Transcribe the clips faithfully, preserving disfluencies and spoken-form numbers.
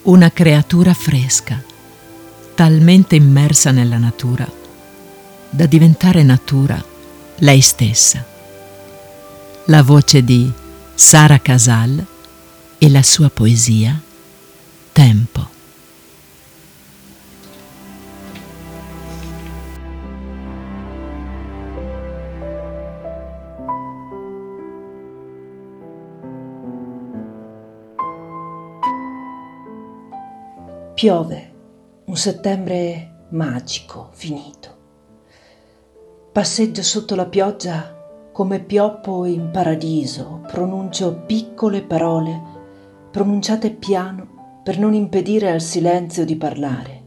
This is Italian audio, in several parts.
Una creatura fresca, talmente immersa nella natura da diventare natura lei stessa. La voce di Sara Casal e la sua poesia Tempo. Piove, un settembre magico, finito. Passeggio sotto la pioggia come pioppo in paradiso, pronuncio piccole parole, pronunciate piano per non impedire al silenzio di parlare.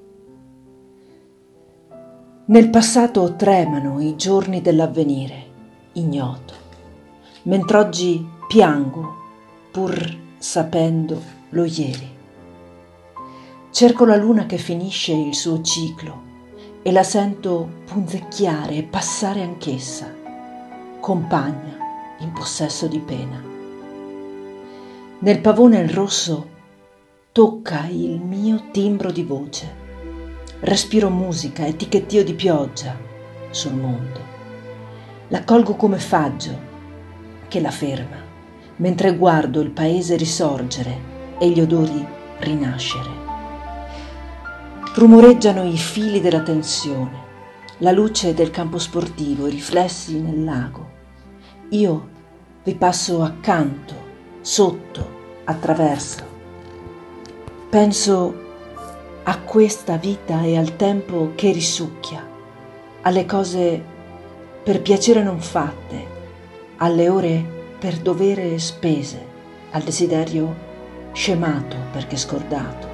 Nel passato tremano i giorni dell'avvenire, ignoto, mentr'oggi piango, pur sapendo lo ieri. Cerco la luna che finisce il suo ciclo e la sento punzecchiare e passare anch'essa, compagna in possesso di pena. Nel pavone il rosso tocca il mio timbro di voce, respiro musica e ticchettio di pioggia sul mondo. La colgo come faggio che la ferma, mentre guardo il paese risorgere e gli odori rinascere. Rumoreggiano i fili della tensione, la luce del campo sportivo, i riflessi nel lago. Io vi passo accanto, sotto, attraverso. Penso a questa vita e al tempo che risucchia, alle cose per piacere non fatte, alle ore per dovere spese, al desiderio scemato perché scordato.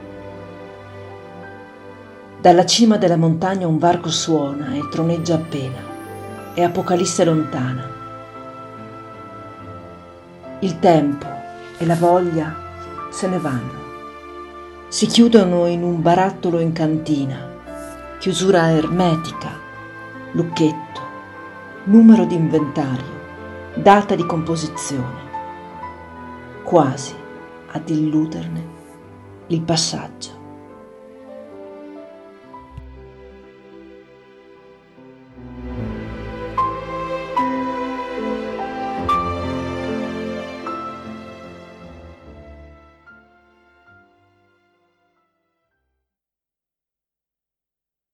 Dalla cima della montagna un varco suona e troneggia appena, è Apocalisse lontana. Il tempo e la voglia se ne vanno, si chiudono in un barattolo in cantina, chiusura ermetica, lucchetto, numero di inventario, data di composizione, quasi ad illuderne il passaggio.